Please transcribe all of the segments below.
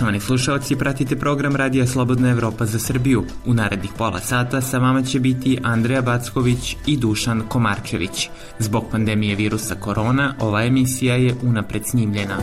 Poštovani slušalci, pratite program Radija Slobodna Evropa za Srbiju. U narednih pola sata sa vama će biti Andreja Backović i Dušan Komarčević. Zbog pandemije virusa korona, ova emisija je unapred snimljena.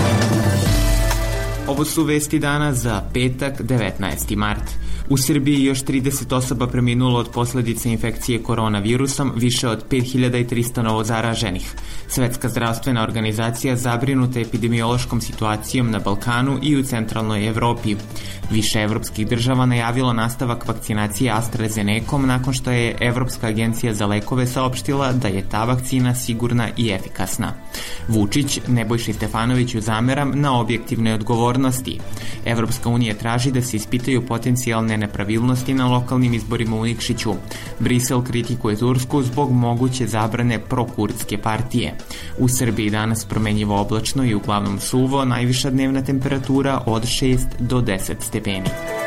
Ovo su vesti dana za petak, 19. mart. U Srbiji još 30 osoba preminulo od posljedice infekcije koronavirusom, više od 5300 novozaraženih. Svetska zdravstvena organizacija zabrinuta epidemiološkom situacijom na Balkanu i u centralnoj Evropi. Više evropskih država najavilo nastavak vakcinacije AstraZenecom nakon što je Evropska agencija za lekove saopštila da je ta vakcina sigurna i efikasna. Vučić Nebojši Stefanoviću zameram na objektivne odgovornosti. Evropska unija traži da se ispitaju potencijalne nepravilnosti na lokalnim izborima u Nikšiću. Brisel kritikuje Tursku zbog moguće zabrane prokurdske partije. U Srbiji danas promenjivo oblačno i uglavnom suvo, najviša dnevna temperatura od 6 do 10 stepeni.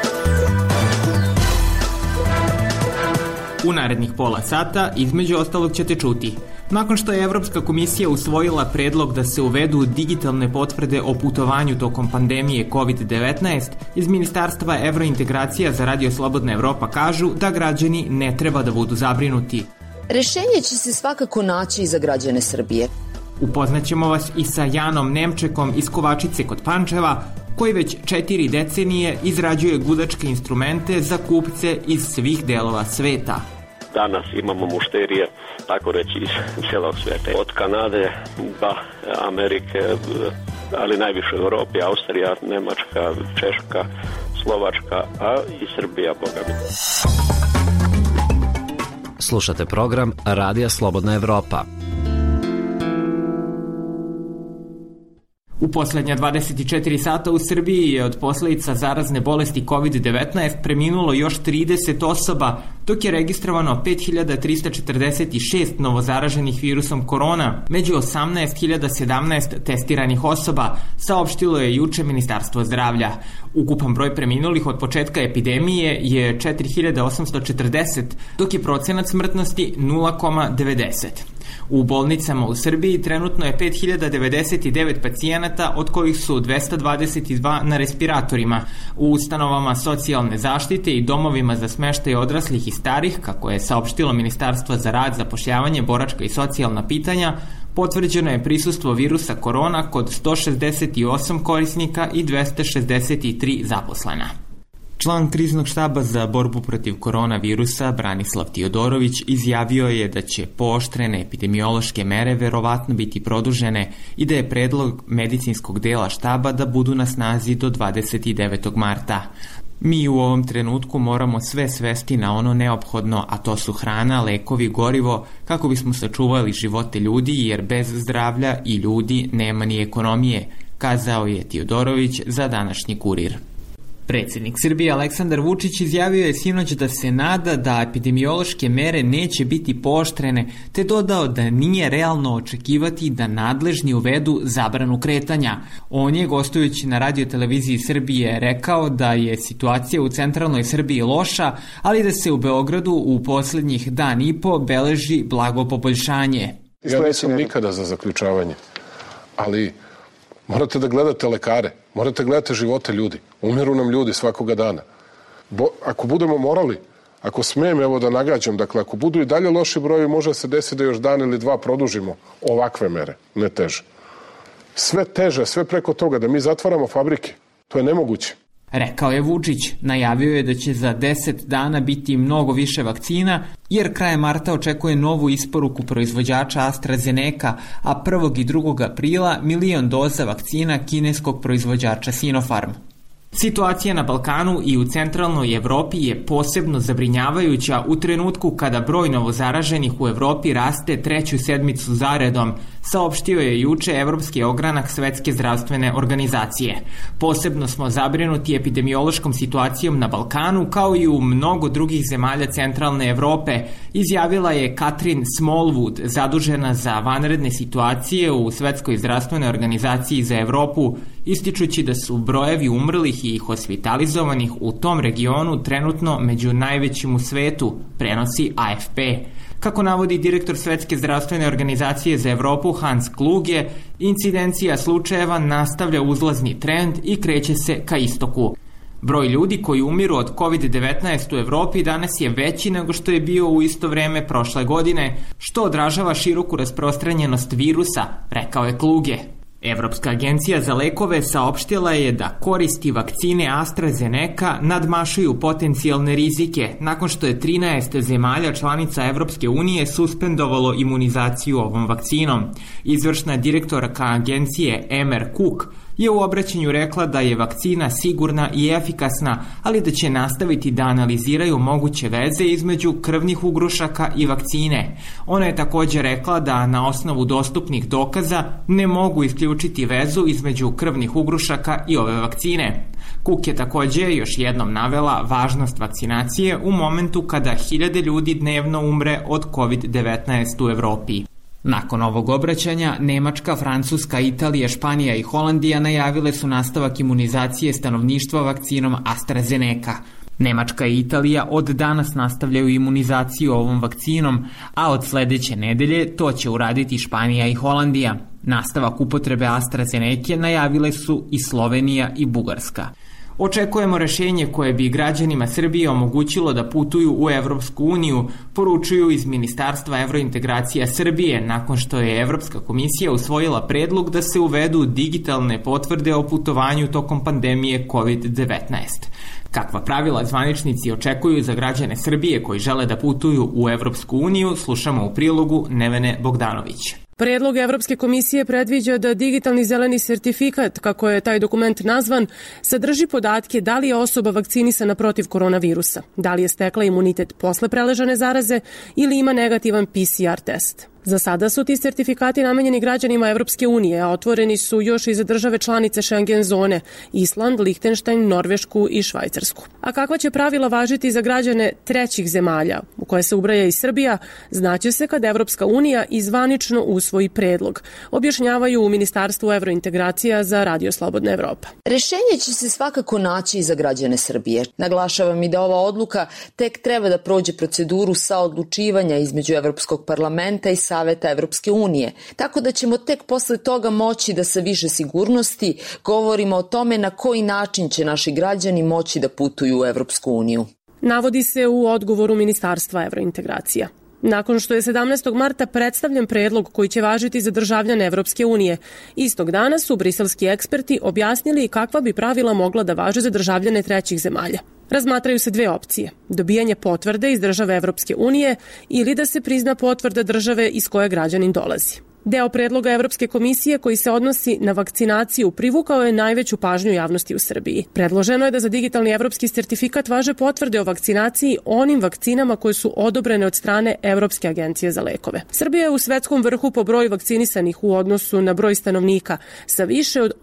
U narednih pola sata, između ostalog, ćete čuti. Nakon što je Evropska komisija usvojila predlog da se uvedu digitalne potvrde o putovanju tokom pandemije COVID-19, iz Ministarstva evrointegracija za Radio Slobodna Evropa kažu da građani ne treba da budu zabrinuti. Rešenje će se svakako naći i za građane Srbije. Upoznaćemo vas i sa Janom Nemčekom iz Kovačice kod Pančeva, koji već 4 decenije izrađuje gudačke instrumente za kupce iz svih delova sveta. Danas imamo mušterije, tako reći, iz cijelog svijeta. Od Kanade do Amerike, ali najviše u Europi, Austrija, Nemačka, Češka, Slovačka, a i Srbija, boga mi. Slušate program Radija Slobodna Evropa. U posljednja 24 sata u Srbiji je od posljedica zarazne bolesti COVID-19 preminulo još 30 osoba, dok je registrovano 5346 novozaraženih virusom korona, među 18.017 testiranih osoba, saopštilo je juče Ministarstvo zdravlja. Ukupan broj preminulih od početka epidemije je 4840, dok je procenat smrtnosti 0,90. U bolnicama u Srbiji trenutno je 5099 pacijenata, od kojih su 222 na respiratorima. U ustanovama socijalne zaštite i domovima za smeštaj odraslih i starih, kako je saopštilo Ministarstvo za rad, zapošljavanje, boračka i socijalna pitanja, potvrđeno je prisustvo virusa korona kod 168 korisnika i 263 zaposlena. Član kriznog štaba za borbu protiv koronavirusa Branislav Tiodorović izjavio je da će pooštrene epidemiološke mere verovatno biti produžene i da je predlog medicinskog dela štaba da budu na snazi do 29. marta. Mi u ovom trenutku moramo sve svesti na ono neophodno, a to su hrana, lekovi, gorivo, kako bismo sačuvali živote ljudi, jer bez zdravlja i ljudi nema ni ekonomije, kazao je Tiodorović za današnji Kurir. Predsjednik Srbije Aleksandar Vučić izjavio je sinoć da se nada da epidemiološke mere neće biti pooštrene, te dodao da nije realno očekivati da nadležni uvedu zabranu kretanja. On je, gostujući na radioteleviziji Srbije, rekao da je situacija u centralnoj Srbiji loša, ali da se u Beogradu u posljednjih dan i po beleži blago poboljšanje. Ja nisam nikada za zaključavanje, ali morate da gledate lekare, morate da gledate živote ljudi. Umiru nam ljudi svakoga dana. Ako budemo morali, ako smijem evo da nagađam, dakle ako budu i dalje loši brojevi, može se desiti da još dan ili dva produžimo ovakve mere, ne teže. Sve teže, sve preko toga da mi zatvaramo fabrike, to je nemoguće. Rekao je Vučić. Najavio je da će za 10 dana biti mnogo više vakcina, jer krajem marta očekuje novu isporuku proizvođača AstraZeneca, a 1. i 2. aprila 1.000.000 doza vakcina kineskog proizvođača Sinopharm. Situacija na Balkanu i u centralnoj Evropi je posebno zabrinjavajuća u trenutku kada broj novozaraženih u Evropi raste 3. sedmicu zaredom, saopštio je juče Evropski ogranak Svetske zdravstvene organizacije. Posebno smo zabrinuti epidemiološkom situacijom na Balkanu, kao i u mnogo drugih zemalja centralne Evrope, izjavila je Katrin Smallwood, zadužena za vanredne situacije u Svetskoj zdravstvenoj organizaciji za Evropu, ističući da su brojevi umrlih i hospitalizovanih u tom regionu trenutno među najvećim u svetu, prenosi AFP. Kako navodi direktor Svetske zdravstvene organizacije za Evropu Hans Kluge, incidencija slučajeva nastavlja uzlazni trend i kreće se ka istoku. Broj ljudi koji umiru od COVID-19 u Evropi danas je veći nego što je bio u isto vreme prošle godine, što odražava široku rasprostranjenost virusa, rekao je Kluge. Evropska agencija za lekove saopštila je da koristi vakcine AstraZeneca nadmašuju potencijalne rizike nakon što je 13 zemalja članica Evropske unije suspendovalo imunizaciju ovom vakcinom. Izvršna direktorka agencije Emer Cook je u obraćanju rekla da je vakcina sigurna i efikasna, ali da će nastaviti da analiziraju moguće veze između krvnih ugrušaka i vakcine. Ona je također rekla da na osnovu dostupnih dokaza ne mogu isključiti vezu između krvnih ugrušaka i ove vakcine. Cook je također još jednom navela važnost vakcinacije u momentu kada 1000 ljudi dnevno umre od COVID-19 u Evropi. Nakon ovog obraćanja, Nemačka, Francuska, Italija, Španija i Holandija najavile su nastavak imunizacije stanovništva vakcinom AstraZeneca. Nemačka i Italija od danas nastavljaju imunizaciju ovom vakcinom, a od sledeće nedelje to će uraditi Španija i Holandija. Nastavak upotrebe AstraZeneca najavile su i Slovenija i Bugarska. Očekujemo rešenje koje bi građanima Srbije omogućilo da putuju u Evropsku uniju, poručuju iz Ministarstva evrointegracija Srbije nakon što je Evropska komisija usvojila predlog da se uvedu digitalne potvrde o putovanju tokom pandemije COVID-19. Kakva pravila zvaničnici očekuju za građane Srbije koji žele da putuju u Evropsku uniju, slušamo u prilogu Nevene Bogdanović. Predlog Evropske komisije predviđa da digitalni zeleni sertifikat, kako je taj dokument nazvan, sadrži podatke da li je osoba vakcinisana protiv koronavirusa, da li je stekla imunitet posle preležane zaraze ili ima negativan PCR test. Za sada su ti sertifikati namenjeni građanima Evropske unije, a otvoreni su još i za države članice Schengen zone, Island, Lihtenštajn, Norvešku i Švajcarsku. A kakva će pravila važiti za građane trećih zemalja, u koje se ubraja i Srbija, znaće se kad Evropska unija izvanično usvoji predlog, objašnjavaju u Ministarstvu evrointegracija za Radio Slobodna Evropa. Rešenje će se svakako naći i za građane Srbije. Naglašavam i da ova odluka tek treba da prođe proceduru saodlučivanja između Evropskog parlamenta i Saveta Evropske unije, tako da ćemo tek posle toga moći da sa više sigurnosti govorimo o tome na koji način će naši građani moći da putuju u Evropsku uniju. Navodi se u odgovoru Ministarstva evrointegracija. Nakon što je 17. marta predstavljen predlog koji će važiti za državljane Evropske unije, istog dana su briselski eksperti objasnili kakva bi pravila mogla da važe za državljane trećih zemalja. Razmatraju se dve opcije: dobijanje potvrde iz države Evropske unije ili da se prizna potvrda države iz koje građanin dolazi. Deo predloga Evropske komisije koji se odnosi na vakcinaciju privukao je najveću pažnju javnosti u Srbiji. Predloženo je da za digitalni evropski sertifikat važe potvrde o vakcinaciji onim vakcinama koje su odobrene od strane Evropske agencije za lekove. Srbija je u svetskom vrhu po broju vakcinisanih u odnosu na broj stanovnika, sa više od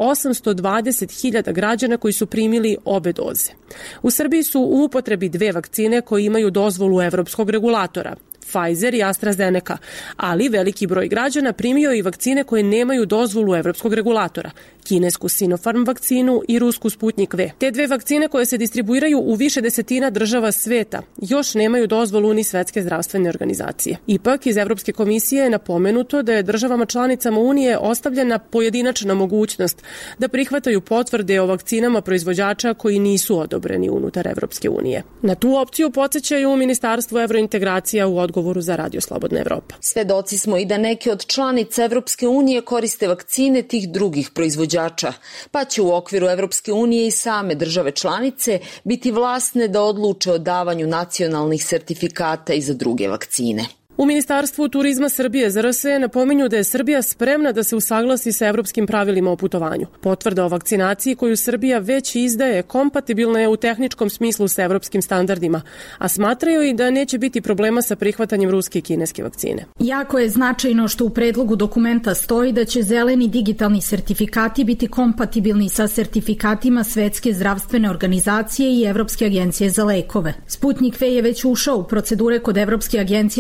820.000 građana koji su primili obe doze. U Srbiji su u upotrebi dve vakcine koje imaju dozvolu evropskog regulatora, Pfizer i AstraZeneca, ali veliki broj građana primio i vakcine koje nemaju dozvolu evropskog regulatora, kinesku Sinopharm vakcinu i rusku Sputnik V. Te dve vakcine koje se distribuiraju u više desetina država sveta još nemaju dozvolu ni Svetske zdravstvene organizacije. Ipak, iz Evropske komisije je napomenuto da je državama članicama Unije ostavljena pojedinačna mogućnost da prihvataju potvrde o vakcinama proizvođača koji nisu odobreni unutar Evropske unije. Na tu opciju podsjećaju u Ministarstvu evrointegracija u odgovoru za Radio Slobodna Evropa. Svedoci smo i da neke od članica Evropske unije koriste vakcine tih drugih proizvođača, pa će u okviru Evropske unije i same države članice biti vlasne da odluče o davanju nacionalnih sertifikata i za druge vakcine. U Ministarstvu turizma Srbije ZRS napominju da je Srbija spremna da se usaglasi sa evropskim pravilima o putovanju. Potvrda o vakcinaciji koju Srbija već izdaje kompatibilna je u tehničkom smislu sa evropskim standardima, a smatraju i da neće biti problema sa prihvatanjem ruske i kineske vakcine. Jako je značajno što u predlogu dokumenta stoji da će zeleni digitalni sertifikati biti kompatibilni sa sertifikatima Svetske zdravstvene organizacije i Evropske agencije za lekove. Sputnik V je već ušao u procedure kod Evropske agencije za lekove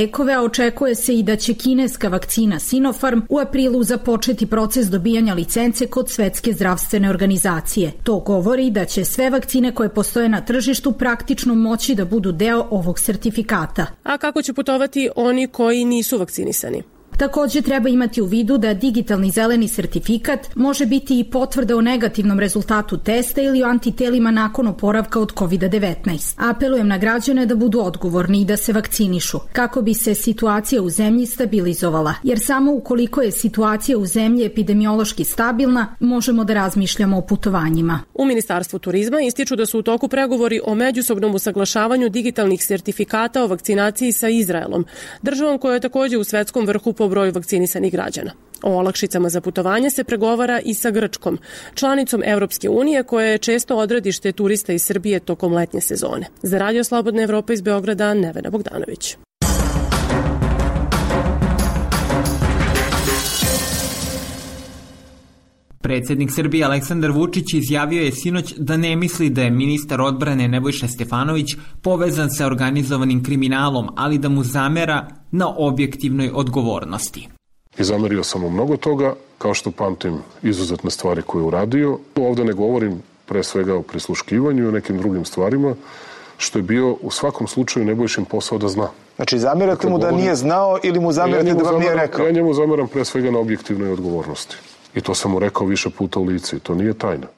lekove, a očekuje se i da će kineska vakcina Sinopharm u aprilu započeti proces dobijanja licence kod Svetske zdravstvene organizacije. To govori da će sve vakcine koje postoje na tržištu praktično moći da budu deo ovog sertifikata. A kako će putovati oni koji nisu vakcinisani? Takođe treba imati u vidu da digitalni zeleni sertifikat može biti i potvrda o negativnom rezultatu testa ili o antitelima nakon oporavka od COVID-19. Apelujem na građane da budu odgovorni i da se vakcinišu, kako bi se situacija u zemlji stabilizovala, jer samo ukoliko je situacija u zemlji epidemiološki stabilna, možemo da razmišljamo o putovanjima. U Ministarstvu turizma ističu da su u toku pregovori o međusobnom usaglašavanju digitalnih sertifikata o vakcinaciji sa Izraelom, državom koja je takođe u svetskom vrhu po broju vakcinisanih građana. O olakšicama za putovanje se pregovara i sa Grčkom, članicom Evropske unije koja je često odredište turista iz Srbije tokom letnje sezone. Za Radio Slobodna Evropa iz Beograda, Nevena Bogdanović. Predsjednik Srbije Aleksandar Vučić izjavio je sinoć da ne misli da je ministar odbrane Nebojša Stefanović povezan sa organizovanim kriminalom, ali da mu zamera na objektivnoj odgovornosti. I zamerio sam mu mnogo toga, kao što pamtim izuzetne stvari koje je uradio. Ovde ne govorim pre svega o prisluškivanju i o nekim drugim stvarima, što je bio u svakom slučaju Nebojšin posao da zna. Znači, zamerate mu da nije znao ili mu zamerate da vam nije rekao? Ja njemu zameram pre svega na objektivnoj odgovornosti. I to sam mu rekao više puta u lice i to nije tajna.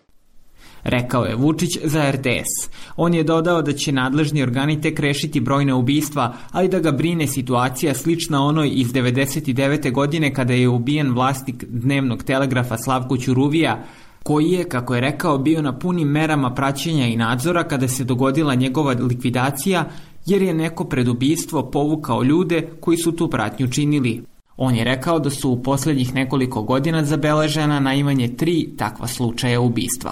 Rekao je Vučić za RTS. On je dodao da će nadležni organi tek rešiti brojne ubistva, ali da ga brine situacija slična onoj iz 99. godine kada je ubijen vlasnik Dnevnog telegrafa Slavko Ćuruvija, koji je, kako je rekao, bio na punim merama praćenja i nadzora kada se dogodila njegova likvidacija, jer je neko pred ubistvo povukao ljude koji su tu pratnju činili. On je rekao da su u posljednjih nekoliko godina zabeležena najmanje 3 takva slučaja ubistva.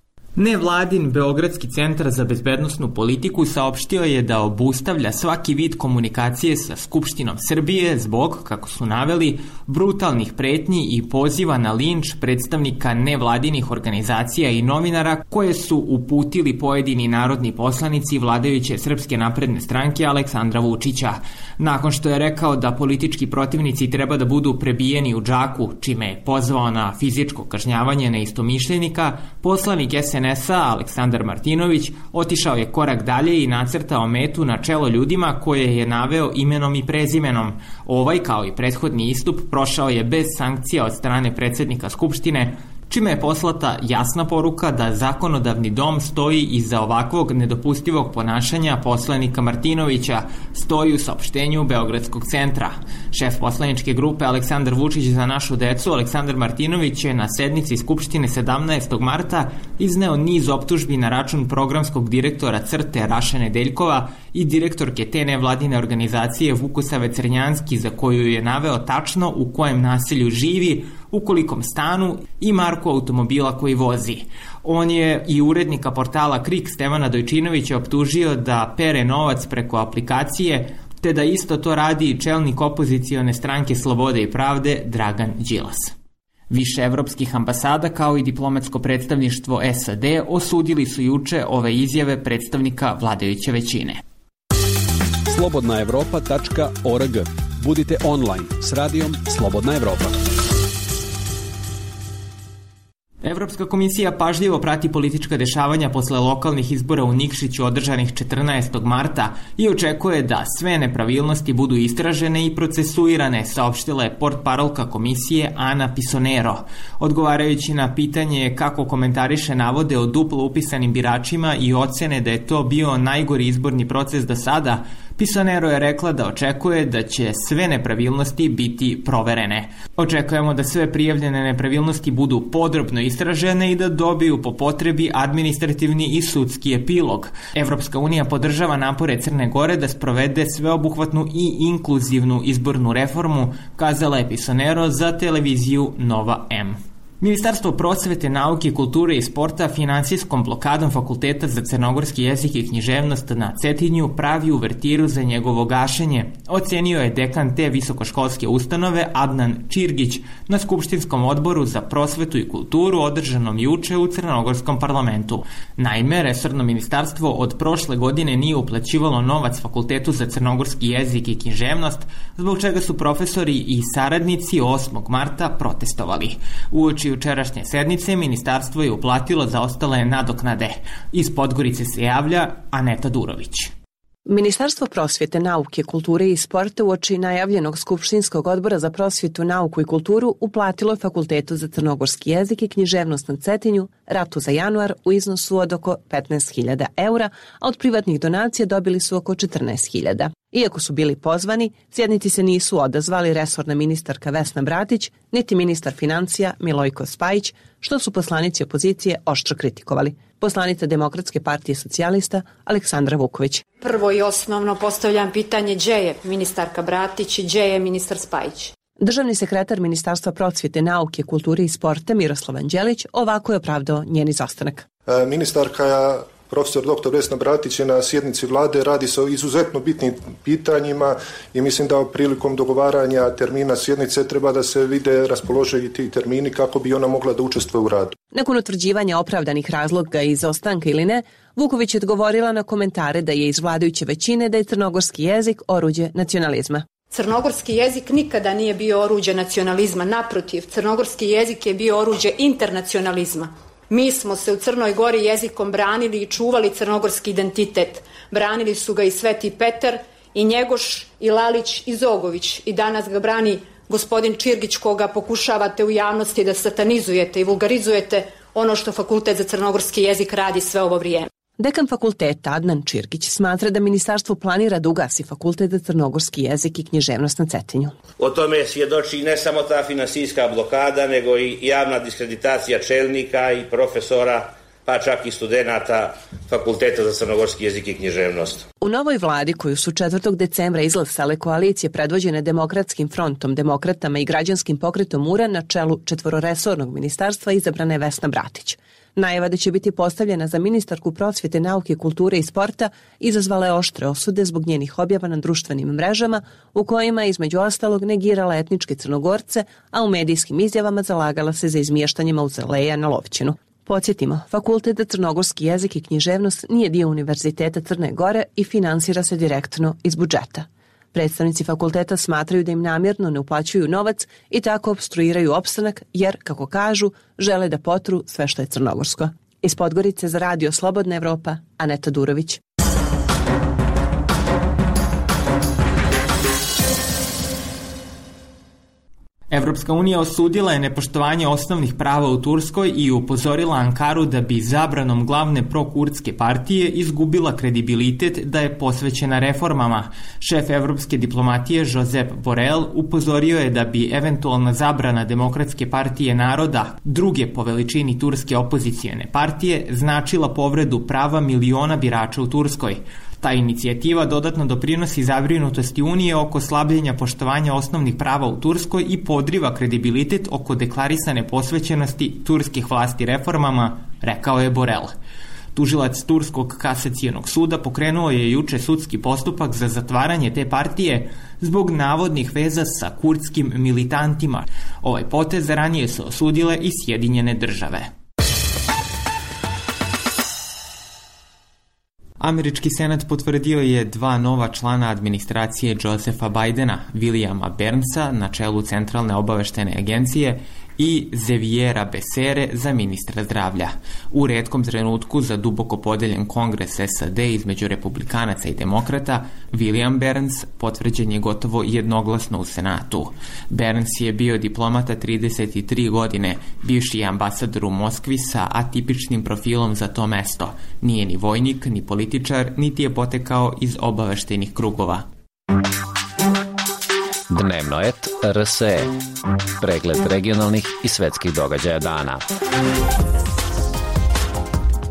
Nevladin Beogradski centar za bezbednosnu politiku saopštio je da obustavlja svaki vid komunikacije sa Skupštinom Srbije zbog, kako su naveli, brutalnih pretnji i poziva na linč predstavnika nevladinih organizacija i novinara koje su uputili pojedini narodni poslanici vladajuće Srpske napredne stranke Aleksandra Vučića. Nakon što je rekao da politički protivnici treba da budu prebijeni u džaku, čime je pozvao na fizičko kažnjavanje neistomišljenika, poslanik SNS-a Aleksandar Martinović otišao je korak dalje i nacrtao metu na čelo ljudima koje je naveo imenom i prezimenom. Ovaj, kao i prethodni istup, prošao je bez sankcija od strane predsjednika Skupštine, čime je poslata jasna poruka da zakonodavni dom stoji iza ovakvog nedopustivog ponašanja poslanika Martinovića, stoji u saopštenju Beogradskog centra. Šef poslaničke grupe Aleksandar Vučić za našu decu, Aleksandar Martinović, je na sednici Skupštine 17. marta izneo niz optužbi na račun programskog direktora CRTE Raše Nedeljkova i direktorke te nevladine organizacije Vukosave Crnjanski, za koju je naveo tačno u kojem naselju živi, u kolikom stanu i marku automobila koji vozi. On je i urednika portala KRIK Stevana Dojčinovića optužio da pere novac preko aplikacije, te da isto to radi i čelnik opozicione stranke Slobode i pravde Dragan Đilas. Više evropskih ambasada kao i diplomatsko predstavništvo SAD osudili su juče ove izjave predstavnika vladajuće većine. slobodnaevropa.org. Budite online s radijom Slobodna Evropa. Evropska komisija pažljivo prati politička dešavanja posle lokalnih izbora u Nikšiću održanih 14. marta i očekuje da sve nepravilnosti budu istražene i procesuirane, saopštila je portparolka komisije Ana Pisonero. Odgovarajući na pitanje kako komentariše navode o duplo upisanim biračima i ocene da je to bio najgori izborni proces do sada, Pisonero je rekla da očekuje da će sve nepravilnosti biti proverene. Očekujemo da sve prijavljene nepravilnosti budu podrobno istražene i da dobiju po potrebi administrativni i sudski epilog. Evropska unija podržava napore Crne Gore da sprovede sveobuhvatnu i inkluzivnu izbornu reformu, kazala je Pisonero za televiziju Nova M. Ministarstvo prosvete, nauke, kulture i sporta finansijskom blokadom Fakulteta za crnogorski jezik i književnost na Cetinju pravi uvertiru za njegovo gašenje, ocenio je dekan te visokoškolske ustanove Adnan Čirgić na Skupštinskom odboru za prosvetu i kulturu održanom juče u Crnogorskom parlamentu. Naime, resorno ministarstvo od prošle godine nije uplaćivalo novac Fakultetu za crnogorski jezik i književnost, zbog čega su profesori i saradnici 8. marta protestovali. Uoči jučerašnje sednice ministarstvo je uplatilo zaostale nadoknade. Iz Podgorice se javlja Aneta Durović. Ministarstvo prosvjete, nauke, kulture i sporta uoči najavljenog Skupštinskog odbora za prosvjetu, nauku i kulturu uplatilo je Fakultetu za crnogorski jezik i književnost na Cetinju ratu za januar u iznosu od oko 15.000 eura, a od privatnih donacija dobili su oko 14.000. Iako su bili pozvani, sjednici se nisu odazvali resorna ministarka Vesna Bratić, niti ministar financija Milojko Spajić, što su poslanici opozicije oštro kritikovali. Poslanica Demokratske partije socijalista Aleksandra Vuković. Prvo i osnovno postavljam pitanje gdje je ministarka Bratić i gdje je ministar Spajić. Državni sekretar Ministarstva prosvjete, nauke, kulture i sporta Miroslav Anđelić ovako je opravdao njen izostanak. Ministarka profesor dr. Vesna Bratić je na sjednici vlade, radi se o izuzetno bitnim pitanjima i mislim da prilikom dogovaranja termina sjednice treba da se vide raspoloživi ti termini kako bi ona mogla da učestvuje u radu. Nakon utvrđivanja opravdanih razloga izostanka ili ne, Vuković je odgovorila na komentare da je iz vladajuće većine da je crnogorski jezik oruđe nacionalizma. Crnogorski jezik nikada nije bio oruđe nacionalizma, naprotiv, crnogorski jezik je bio oruđe internacionalizma. Mi smo se u Crnoj Gori jezikom branili i čuvali crnogorski identitet. Branili su ga i Sveti Petar, i Njegoš, i Lalić, i Zogović. I danas ga brani gospodin Čirgić, koga pokušavate u javnosti da satanizujete i vulgarizujete ono što Fakultet za crnogorski jezik radi sve ovo vrijeme. Dekan fakulteta Adnan Čirgić smatra da ministarstvo planira da ugasi Fakultet za crnogorski jezik i književnost na Cetinju. O tome svjedoči ne samo ta finansijska blokada, nego i javna diskreditacija čelnika i profesora, pa čak i studenata Fakulteta za crnogorski jezik i književnost. U novoj vladi koju su 4. decembra izglasale koalicije predvođene Demokratskim frontom, Demokratama i Građanskim pokretom URA na čelu četvororesornog ministarstva izabrana je Vesna Bratić. Najava da će biti postavljena za ministarku prosvjete, nauke, kulture i sporta izazvala je oštre osude zbog njenih objava na društvenim mrežama u kojima je između ostalog negirala etničke Crnogorce, a u medijskim izjavama zalagala se za izmještanje mauzoleja na Lovćinu. Podsjetimo, Fakultet za crnogorski jezik i književnost nije dio Univerziteta Crne Gore i finansira se direktno iz budžeta. Predstavnici fakulteta smatraju da im namjerno ne uplaćuju novac i tako opstruiraju opstanak jer, kako kažu, žele da potru sve što je crnogorsko. Iz Podgorice za Radio Slobodna Evropa, Aneta Durović. Evropska unija osudila je nepoštovanje osnovnih prava u Turskoj i upozorila Ankaru da bi zabranom glavne prokurdske partije izgubila kredibilitet da je posvećena reformama. Šef evropske diplomatije Josep Borrell upozorio je da bi eventualna zabrana Demokratske partije naroda, druge po veličini turske opozicijene partije, značila povredu prava miliona birača u Turskoj. Ta inicijativa dodatno doprinosi zabrinutosti Unije oko slabljenja poštovanja osnovnih prava u Turskoj i podriva kredibilitet oko deklarisane posvećenosti turskih vlasti reformama, rekao je Borrell. Tužilac Turskog kasacionog suda pokrenuo je juče sudski postupak za zatvaranje te partije zbog navodnih veza sa kurdskim militantima. Ovaj potez ranije su osudile i Sjedinjene države. Američki senat potvrdio je 2 nova člana administracije Josepha Bidena, Williama Burnsa na čelu Centralne obaveštene agencije i Xaviera Becerre za ministra zdravlja. U retkom trenutku za duboko podeljen kongres SAD između republikanaca i demokrata, William Burns potvrđen je gotovo jednoglasno u Senatu. Burns je bio diplomata 33 godine, bivši ambasador u Moskvi sa atipičnim profilom za to mesto. Nije ni vojnik, ni političar, niti je potekao iz obaveštajnih krugova. Dnevno et RSE. Pregled regionalnih i svetskih događaja dana.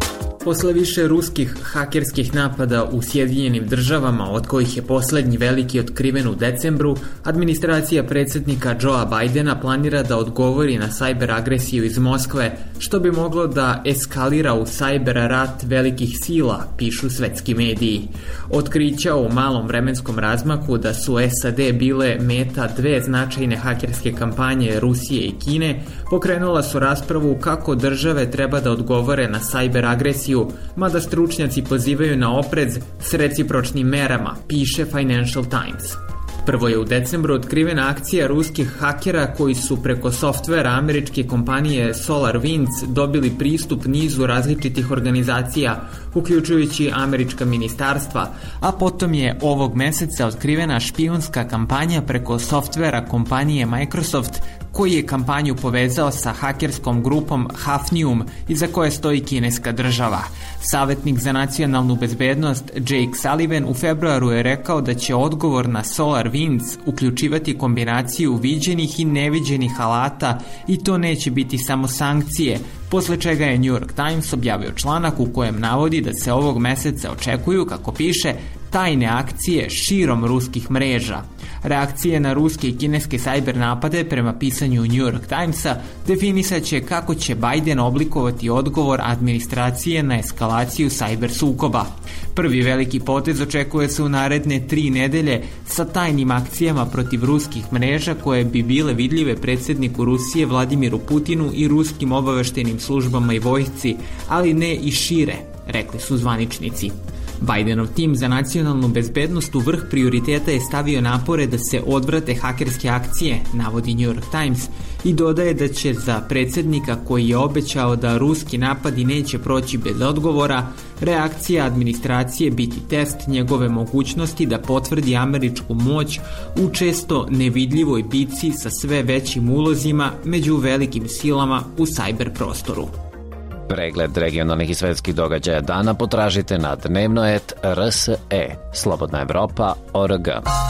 Posle više ruskih hakerskih napada u Sjedinjenim državama, od kojih je poslednji veliki otkriven u decembru, administracija predsjednika Joea Bidena planira da odgovori na sajber agresiju iz Moskve, što bi moglo da eskalira u sajber rat velikih sila, pišu svetski mediji. Otkrića u malom vremenskom razmaku da su SAD bile meta dve značajne hakerske kampanje Rusije i Kine pokrenula su raspravu kako države treba da odgovore na sajber agresiju, mada stručnjaci pozivaju na oprez s recipročnim merama, piše Financial Times. Prvo je u decembru otkrivena akcija ruskih hakera koji su preko softvera američke kompanije SolarWinds dobili pristup nizu različitih organizacija, uključujući američka ministarstva, a potom je ovog meseca otkrivena špijunska kampanja preko softvera kompanije Microsoft, koji je kampanju povezao sa hakerskom grupom Hafnium, iza koje stoji kineska država. Savjetnik za nacionalnu bezbednost Jake Sullivan u februaru je rekao da će odgovor na SolarWinds uključivati kombinaciju viđenih i neviđenih alata i to neće biti samo sankcije, posle čega je New York Times objavio članak u kojem navodi da se ovog meseca očekuju, kako piše, tajne akcije širom ruskih mreža. Reakcije na ruske i kineske sajber napade, prema pisanju New York Timesa, definisat će kako će Biden oblikovati odgovor administracije na eskalaciju sajber sukoba. Prvi veliki potez očekuje se u naredne 3 nedelje sa tajnim akcijama protiv ruskih mreža koje bi bile vidljive predsjedniku Rusije Vladimiru Putinu i ruskim obaveštenim službama i vojsci, ali ne i šire, rekli su zvaničnici. Bidenov tim za nacionalnu bezbednost u vrh prioriteta je stavio napore da se odvrate hakerske akcije, navodi New York Times, i dodaje da će za predsjednika koji je obećao da ruski napadi neće proći bez odgovora, reakcija administracije biti test njegove mogućnosti da potvrdi američku moć u često nevidljivoj bici sa sve većim ulozima među velikim silama u sajber prostoru. Pregled regionalnih i svetskih događaja dana potražite na dnevnoet.rse, slobodnaevropa.org.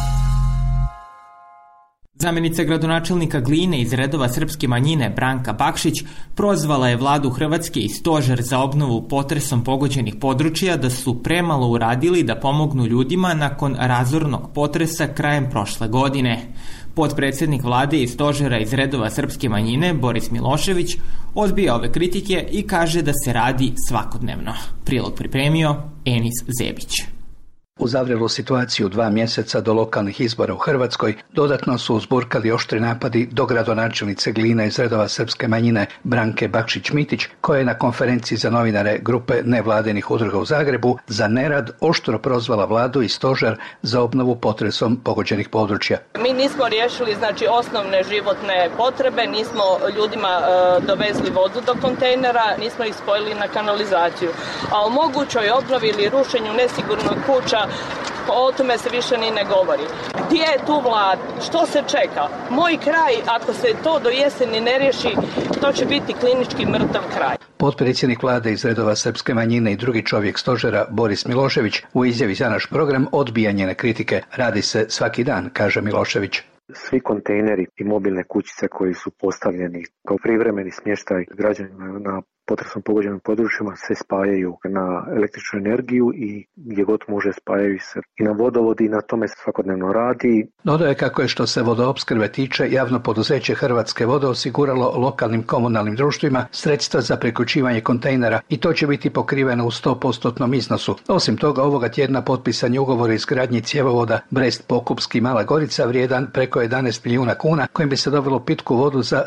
Zamenica gradonačelnika Gline iz redova srpske manjine Branka Bakšić prozvala je vladu Hrvatske i stožer za obnovu potresom pogođenih područja da su premalo uradili da pomognu ljudima nakon razornog potresa krajem prošle godine. Potpredsjednik vlade i stožera iz redova srpske manjine Boris Milošević odbija ove kritike i kaže da se radi svakodnevno. Prilog pripremio Enis Zebić. U zavrelu situaciju 2 mjeseca do lokalnih izbora u Hrvatskoj dodatno su uzburkali oštri napadi do gradonačelnice Gline iz redova srpske manjine Branke Bakšić-Mitić, koja je na konferenciji za novinare grupe nevladinih udruga u Zagrebu za nerad oštro prozvala vladu i stožer za obnovu potresom pogođenih područja. Mi nismo riješili osnovne životne potrebe, nismo ljudima dovezli vodu do kontejnera, nismo ih spojili na kanalizaciju. A o mogućoj obnovi ili rušenju nesigurnog kuća, o tome se više ni ne govori. Gdje je tu vlada? Što se čeka? Moj kraj, ako se to do jeseni ne riješi, to će biti klinički mrtav kraj. Potpredsjednik vlade iz redova srpske manjine i drugi čovjek stožera Boris Milošević u izjavi za naš program odbija njene kritike. Radi se svaki dan, kaže Milošević. Svi kontejneri i mobilne kućice koji su postavljeni kao privremeni smještaj građanima na potresom pogođenim područjima se spajaju na električnu energiju i gdje god može spajaju se i na vodovod i na tome se svakodnevno radi. Dodao je kako je što se vodoopskrbe tiče, javno poduzeće Hrvatske vode osiguralo lokalnim komunalnim društvima sredstva za priključivanje kontejnera i to će biti pokriveno u 100% iznosu. Osim toga, ovoga tjedna potpisan je ugovor o izgradnji cjevovoda Brest-Pokupski Mala Gorica vrijedan preko 11 milijuna kuna, kojim bi se dobilo pitku vodu za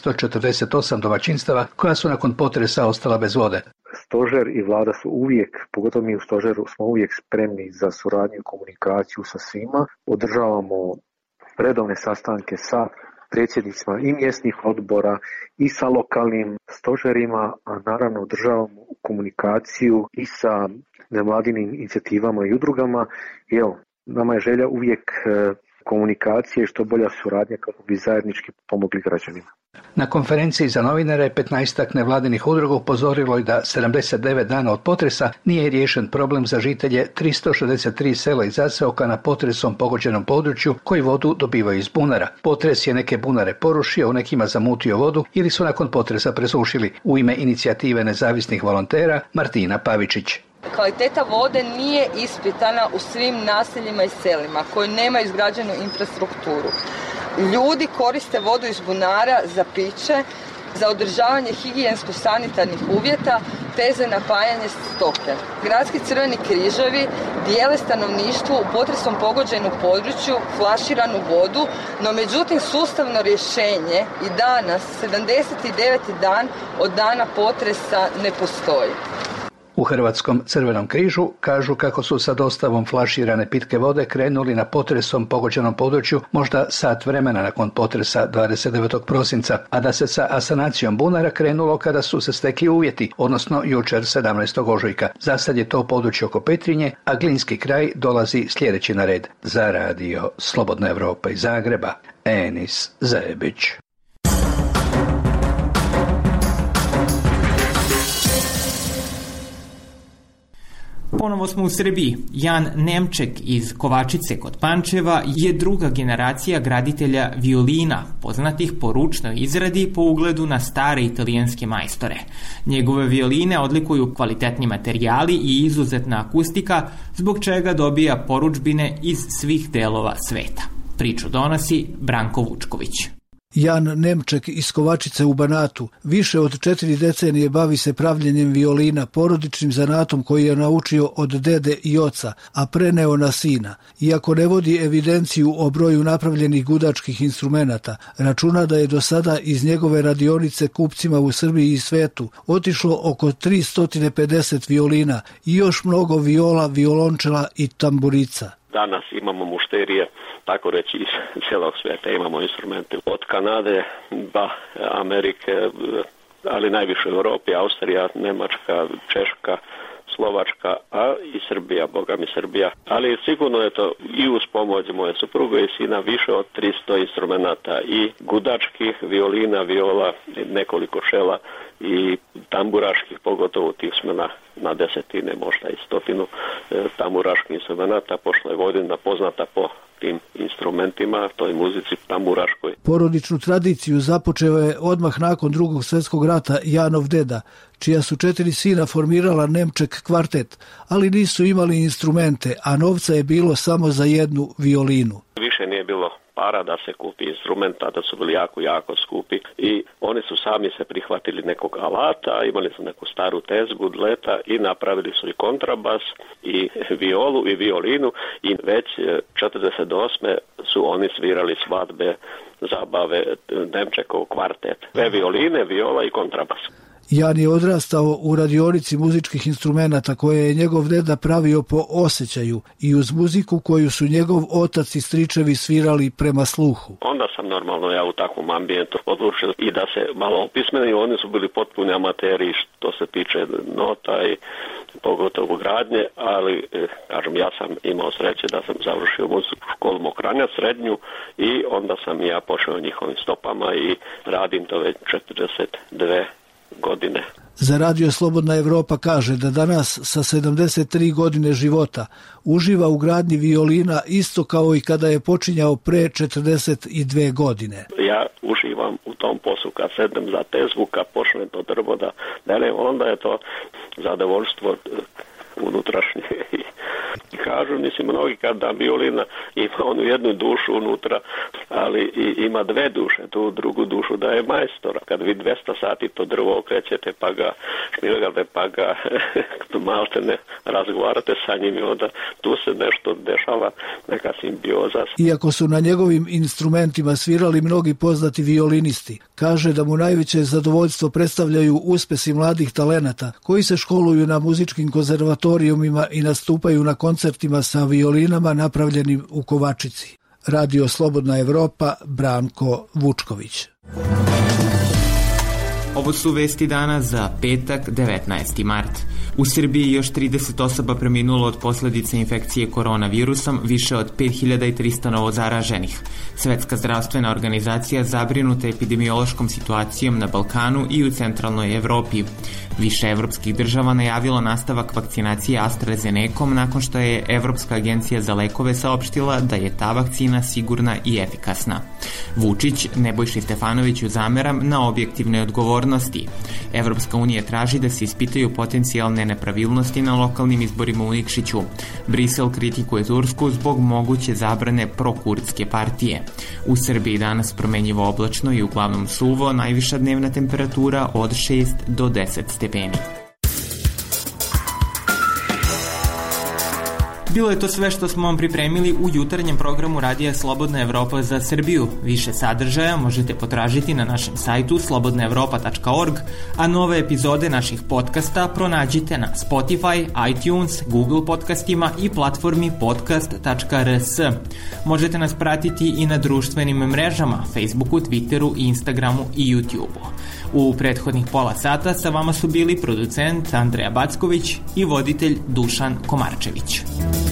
348 domaćinstava koja su nakon potresa ostala bez vode. Stožer i vlada su uvijek, pogotovo mi u stožeru, smo uvijek spremni za suradnju i komunikaciju sa svima. Održavamo redovne sastanke sa predsjednicima i mjesnih odbora i sa lokalnim stožerima, a naravno održavamo komunikaciju i sa nevladinim inicijativama i udrugama. I evo, nama je želja uvijek komunikacije i što bolja suradnja kako bi zajednički pomogli građanima. Na konferenciji za novinare 15-ak nevladinih udruga upozorilo je da 79 dana od potresa nije riješen problem za žitelje 363 sela i zaseoka na potresom pogođenom području koji vodu dobivaju iz bunara. Potres je neke bunare porušio, u nekima zamutio vodu ili su nakon potresa presušili. U ime inicijative nezavisnih volontera Martina Pavičić. Kvaliteta vode nije ispitana u svim naseljima i selima koji nemaju izgrađenu infrastrukturu. Ljudi koriste vodu iz bunara za piće, za održavanje higijensko-sanitarnih uvjeta te za napajanje stoke. Gradski crveni križevi dijele stanovništvu u potresom pogođenom području flaširanu vodu, no međutim sustavno rješenje i danas, 79. dan od dana potresa, ne postoji. U Hrvatskom crvenom križu kažu kako su sa dostavom flaširane pitke vode krenuli na potresom pogođenom području možda sat vremena nakon potresa 29. prosinca, a da se sa asanacijom bunara krenulo kada su se stekli uvjeti, odnosno jučer 17. ožujka. Za sad je to područje oko Petrinje, a Glinski kraj dolazi sljedeći na red. Za radio Slobodna Evropa iz Zagreba, Enis Zajebić. Ponovo smo u Srbiji. Jan Nemček iz Kovačice kod Pančeva je druga generacija graditelja violina, poznatih po ručnoj izradi po ugledu na stare italijanske majstore. Njegove violine odlikuju kvalitetni materijali i izuzetna akustika, zbog čega dobija porudžbine iz svih delova sveta. Priču donosi Branko Vučković. Jan Nemček iz Kovačice u Banatu više od 4 decenije bavi se pravljenjem violina, porodičnim zanatom koji je naučio od dede i oca, a preneo na sina. Iako ne vodi evidenciju o broju napravljenih gudačkih instrumenata, računa da je do sada iz njegove radionice kupcima u Srbiji i svetu otišlo oko 350 violina i još mnogo viola, violončela i tamburica. Danas imamo mušterije, tako reći, iz cijelog svijeta. Imamo instrumente od Kanade, Amerike, ali najviše u Europi, Austrija, Njemačka, Češka, Slovačka, a i Srbija, boga mi Srbija. Ali sigurno je to i uz pomoć moje supruge i sina više od 300 instrumenata i gudačkih, violina, viola, nekoliko šela i tamburaških, pogotovo tih smo na desetine, možda i 100 tamburaških instrumenata, pošto je Vojvodina poznata po tim instrumentima, toj muzici tamburaškoj. Porodičnu tradiciju započeo je odmah nakon Drugog svjetskog rata Janov deda, čija su 4 sina formirala Nemček kvartet, ali nisu imali instrumente, a novca je bilo samo za jednu violinu. Više nije bilo para da se kupi instrumenta, da su bili jako skupi i oni su sami se prihvatili nekog alata, imali su neku staru tezgu, dleta i napravili su i kontrabas i violu i violinu i već 48. su oni svirali svadbe, zabave, Nemčekov kvartet. Dve violine, viola i kontrabas. Jan je odrastao u radionici muzičkih instrumenata koje je njegov deda pravio po osjećaju i uz muziku koju su njegov otac i stričevi svirali prema sluhu. Onda sam normalno ja u takvom ambijentu odlučio i da se malo opismeni, oni su bili potpuni amateri što se tiče nota i pogotovo gradnje, ali kažem, ja sam imao sreće da sam završio muzičku školu Mokranja, srednju, i onda sam ja pošao njihovim stopama i radim to već 42 godine. Za radio Slobodna Evropa kaže da danas sa 73 godine života uživa u gradnji violina isto kao i kada je počinjao pre 42 godine. Ja uživam u tom poslu kad sedem za tezgu, kad počnem to drvo da delim, onda je to zadovoljstvo unutrašnje. I kažu, mislim, mnogi kad da violina ima onu jednu dušu unutra, ali ima dve duše, tu drugu dušu da je majstor. Kad vi 200 sati to drvo okrećete, pa ga šmilgate, pa ga malte ne razgovarate sa njim i onda tu se nešto dešava, neka simbioza. Iako su na njegovim instrumentima svirali mnogi poznati violinisti, kaže da mu najveće zadovoljstvo predstavljaju uspesi mladih talenata koji se školuju na muzičkim konzervatorijumima i nastupaju na koncertima sa violinama napravljenim u Kovačici. Radio Slobodna Evropa, Branko Vučković. Ovo su vesti dana za petak 19. mart. U Srbiji još 30 osoba preminulo od posledice infekcije koronavirusom, više od 5300 novozaraženih. Svetska zdravstvena organizacija zabrinuta epidemiološkom situacijom na Balkanu i u centralnoj Evropi. Više evropskih država najavilo nastavak vakcinacije AstraZenecom nakon što je Evropska agencija za lekove saopštila da je ta vakcina sigurna i efikasna. Vučić Nebojši Stefanoviću zameram na objektivne odgovornosti. Evropska unija traži da se ispitaju potencijalne nepravilnosti na lokalnim izborima u Nikšiću. Brisel kritikuje Tursku zbog moguće zabrane prokurdske partije. U Srbiji danas promenjivo oblačno i uglavnom suvo, najviša dnevna temperatura od 6 do 10 stepeni. Bilo je to sve što smo vam pripremili u jutarnjem programu Radija Slobodna Evropa za Srbiju. Više sadržaja možete potražiti na našem sajtu slobodnaevropa.org, a nove epizode naših podcasta pronađite na Spotify, iTunes, Google podcastima i platformi podcast.rs. Možete nas pratiti i na društvenim mrežama, Facebooku, Twitteru, Instagramu i YouTubeu. U prethodnih pola sata sa vama su bili producent Andreja Backović i voditelj Dušan Komarčević.